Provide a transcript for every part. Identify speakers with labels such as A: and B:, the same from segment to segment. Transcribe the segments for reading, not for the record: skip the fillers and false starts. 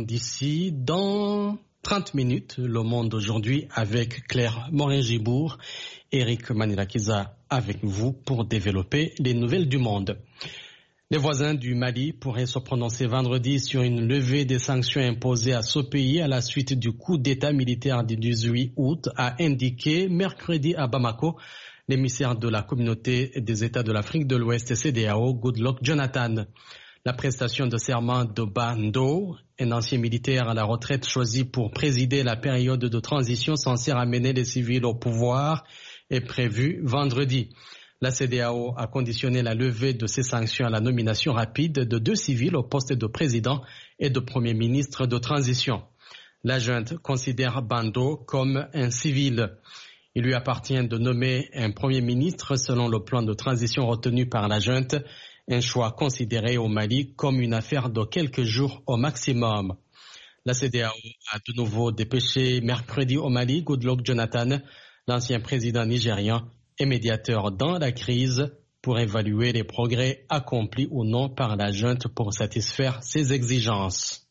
A: d'ici dans 30 minutes. Le Monde aujourd'hui avec Claire Morin-Gibourg, Eric Manilakiza avec vous pour développer les nouvelles du monde. Les voisins du Mali pourraient se prononcer vendredi sur une levée des sanctions imposées à ce pays à la suite du coup d'État militaire du 18 août, a indiqué mercredi à Bamako l'émissaire de la communauté des États de l'Afrique de l'Ouest CEDEAO, Goodluck Jonathan. La prestation de serment de Bando, un ancien militaire à la retraite choisi pour présider la période de transition censée ramener les civils au pouvoir, est prévue vendredi. La CEDEAO a conditionné la levée de ces sanctions à la nomination rapide de 2 civils au poste de président et de premier ministre de transition. La junte considère Bando comme un civil. Il lui appartient de nommer un premier ministre selon le plan de transition retenu par la junte, un choix considéré au Mali comme une affaire de quelques jours au maximum. La CEDEAO a de nouveau dépêché mercredi au Mali Goodluck Jonathan, l'ancien président nigérian et médiateur dans la crise, pour évaluer les progrès accomplis ou non par la junte pour satisfaire ses exigences.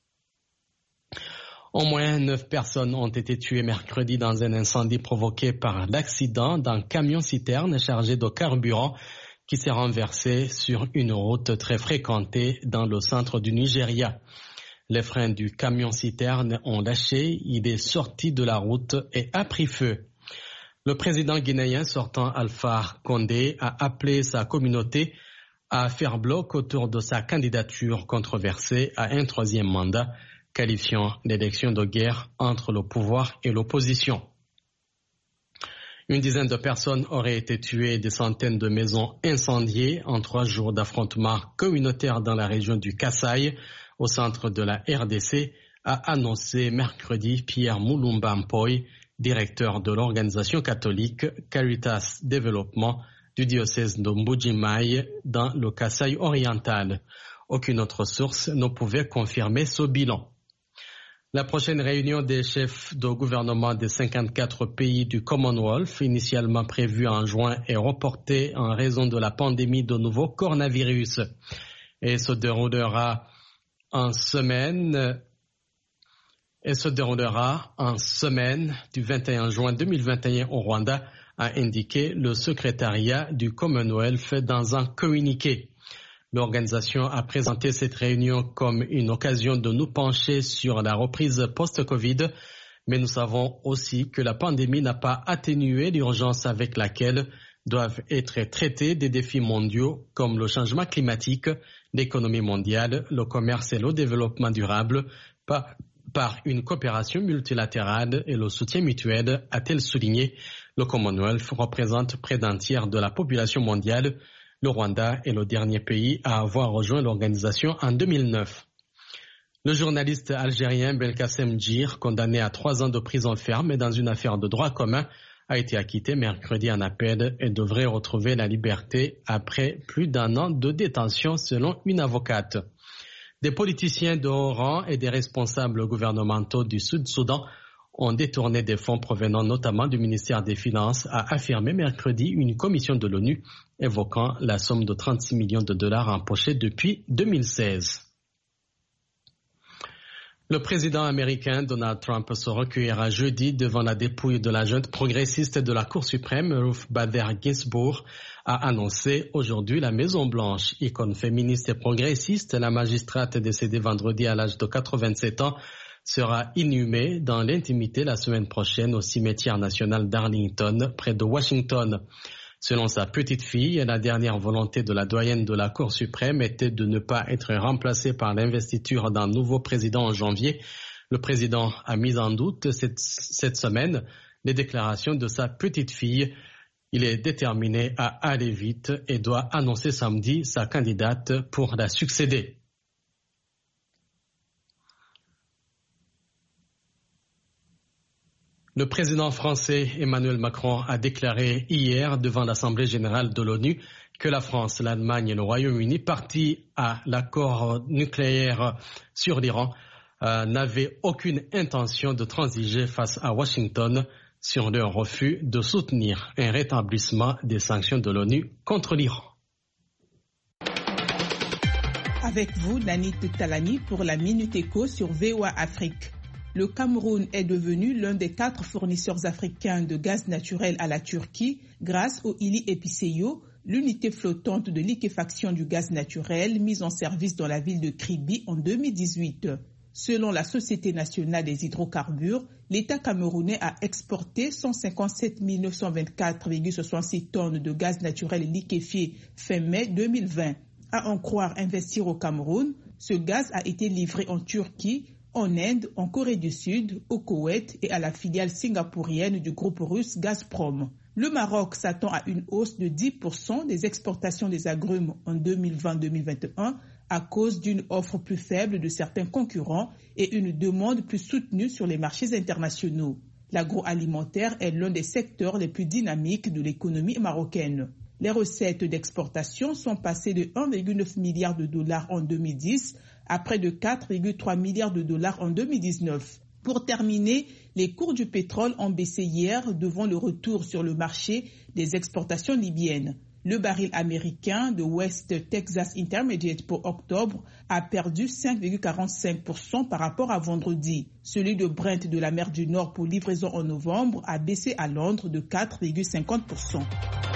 A: Au moins 9 personnes ont été tuées mercredi dans un incendie provoqué par l'accident d'un camion-citerne chargé de carburant qui s'est renversé sur une route très fréquentée dans le centre du Nigeria. Les freins du camion-citerne ont lâché, il est sorti de la route et a pris feu. Le président guinéen sortant Alpha Condé a appelé sa communauté à faire bloc autour de sa candidature controversée à un 3e mandat, qualifiant l'élection de guerre entre le pouvoir et l'opposition. Une dizaine de personnes auraient été tuées et des centaines de maisons incendiées en 3 jours d'affrontements communautaires dans la région du Kasaï, au centre de la RDC, a annoncé mercredi Pierre Moulumba Mpoy, directeur de l'organisation catholique Caritas Développement du diocèse de Mbuji-Mayi dans le Kasaï oriental. Aucune autre source ne pouvait confirmer ce bilan. La prochaine réunion des chefs de gouvernement des 54 pays du Commonwealth, initialement prévue en juin, est reportée en raison de la pandémie de nouveau coronavirus et se déroulera en semaine du 21 juin 2021 au Rwanda, a indiqué le secrétariat du Commonwealth dans un communiqué. L'organisation a présenté cette réunion comme une occasion de nous pencher sur la reprise post-Covid, mais nous savons aussi que la pandémie n'a pas atténué l'urgence avec laquelle doivent être traités des défis mondiaux comme le changement climatique, l'économie mondiale, le commerce et le développement durable par une coopération multilatérale et le soutien mutuel, a-t-elle souligné. Le Commonwealth représente près d'un tiers de la population mondiale. Le Rwanda est le dernier pays à avoir rejoint l'organisation en 2009. Le journaliste algérien Belkacem Djir, condamné à 3 ans de prison ferme dans une affaire de droit commun, a été acquitté mercredi en appel et devrait retrouver la liberté après plus d'1 an de détention selon une avocate. Des politiciens de haut rang et des responsables gouvernementaux du Sud-Soudan ont détourné des fonds provenant notamment du ministère des Finances, a affirmé mercredi une commission de l'ONU évoquant la somme de 36 millions de dollars empochée depuis 2016. Le président américain Donald Trump se recueillera jeudi devant la dépouille de la junte progressiste de la Cour suprême, Ruth Bader Ginsburg, a annoncé aujourd'hui la Maison-Blanche. Icône féministe et progressiste, la magistrate décédée vendredi à l'âge de 87 ans sera inhumée dans l'intimité la semaine prochaine au cimetière national d'Arlington, près de Washington. Selon sa petite fille, la dernière volonté de la doyenne de la Cour suprême était de ne pas être remplacée par l'investiture d'un nouveau président en janvier. Le président a mis en doute cette semaine les déclarations de sa petite fille. Il est déterminé à aller vite et doit annoncer samedi sa candidate pour la succéder. Le président français Emmanuel Macron a déclaré hier devant l'Assemblée générale de l'ONU que la France, l'Allemagne et le Royaume-Uni, partis à l'accord nucléaire sur l'Iran, n'avaient aucune intention de transiger face à Washington sur leur refus de soutenir un rétablissement des sanctions de l'ONU contre l'Iran.
B: Avec vous, Nanit Talani, pour la Minute Éco sur VOA Afrique. Le Cameroun est devenu l'un des 4 fournisseurs africains de gaz naturel à la Turquie grâce au Ili Episeyo, l'unité flottante de liquéfaction du gaz naturel mise en service dans la ville de Kribi en 2018. Selon la Société nationale des hydrocarbures, l'État camerounais a exporté 157 924,66 tonnes de gaz naturel liquéfié fin mai 2020. À en croire Investir au Cameroun, ce gaz a été livré en Turquie, en Inde, en Corée du Sud, au Koweït et à la filiale singapourienne du groupe russe Gazprom. Le Maroc s'attend à une hausse de 10% des exportations des agrumes en 2020-2021 à cause d'une offre plus faible de certains concurrents et une demande plus soutenue sur les marchés internationaux. L'agroalimentaire est l'un des secteurs les plus dynamiques de l'économie marocaine. Les recettes d'exportation sont passées de 1,9 milliard de dollars en 2010 à près de 4,3 milliards de dollars en 2019. Pour terminer, les cours du pétrole ont baissé hier devant le retour sur le marché des exportations libyennes. Le baril américain de West Texas Intermediate pour octobre a perdu 5,45% par rapport à vendredi. Celui de Brent de la mer du Nord pour livraison en novembre a baissé à Londres de 4,50%.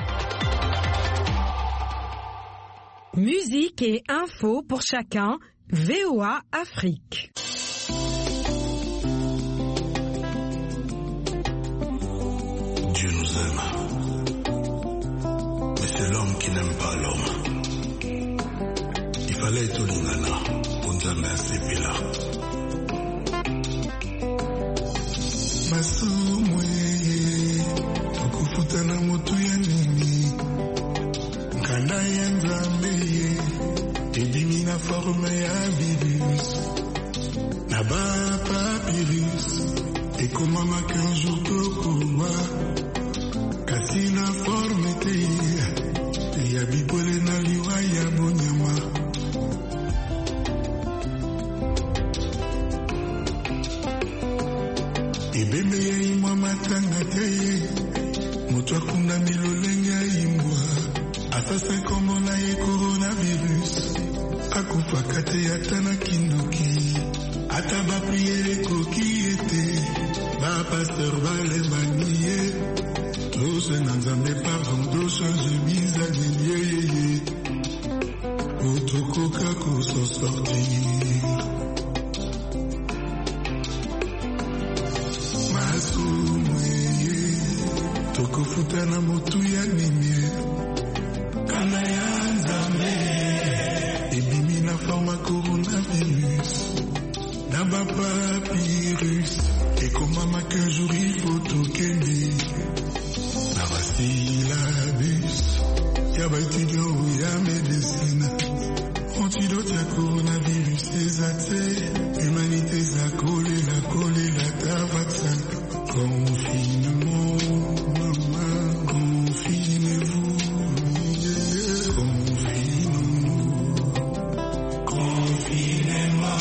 C: Musique et infos pour chacun, VOA Afrique.
D: Dieu nous aime, mais c'est l'homme qui n'aime pas l'homme. Il fallait être Olingana pour nous amener à ces pieds-là. Masumwe, okufutana motu ya nini, nkanda ya nzambe, edimi na forme ya virus, na ba papyrus, ekomama qu'un jour tokowa, kasi na forme te, ya bibole na liwa ya bonyama. Ebembe ya imwa matanga te, moto akunda milolenge ya imwa, asasa komona ye coronavirus, akufaka te ata na kindoki, ata bapriere koki ete, bapasteur balembani ye, tose na nzambe pardon tochange bizane yeyeye, otokoka koso sortir. Masumweye, tokofuta na motu ya nini, kana ya nzambe, ebimi na forma coronavirus, na ba papyrus, ekomama qu'un jour il faut tokende, na ba syllabus, ya ba étudiant ya médecine, antidote ya coronavirus ezate, humanité za kolela ta vaccin, confinement, maman, confinez-vous, confinez-nous, confinez-moi.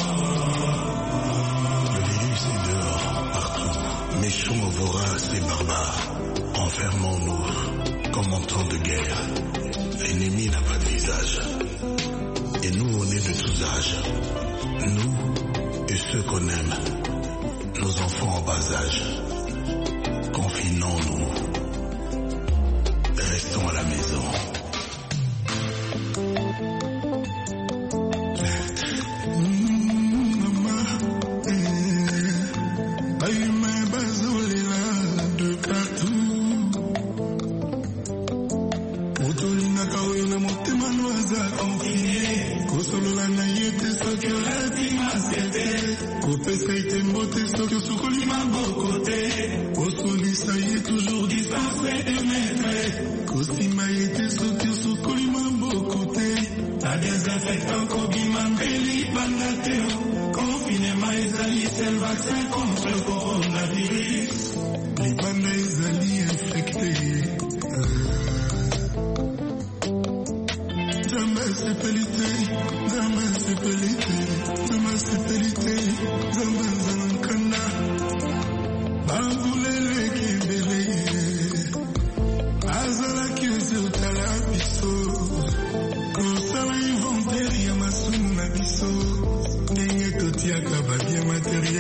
D: Le virus est dehors, partout, méchants, voraces et barbares, enfermons-nous, comme en temps de guerre, l'ennemi n'a pas de visage. Et nous, on est de tous âges. Nous et ceux qu'on aime. Nos enfants en bas âge. Confinons-nous. Restons à la maison. De partout. Kosolola na yete soki olati masete, kopesa ite mbote soki osukoli maboko te, kosolisa ye toujours distance de mètre, kosima yete soki osukoli maboko te, ta désinfectant kobima mbeli banda te, confinement ezali seul vaccin contre le coronavirus.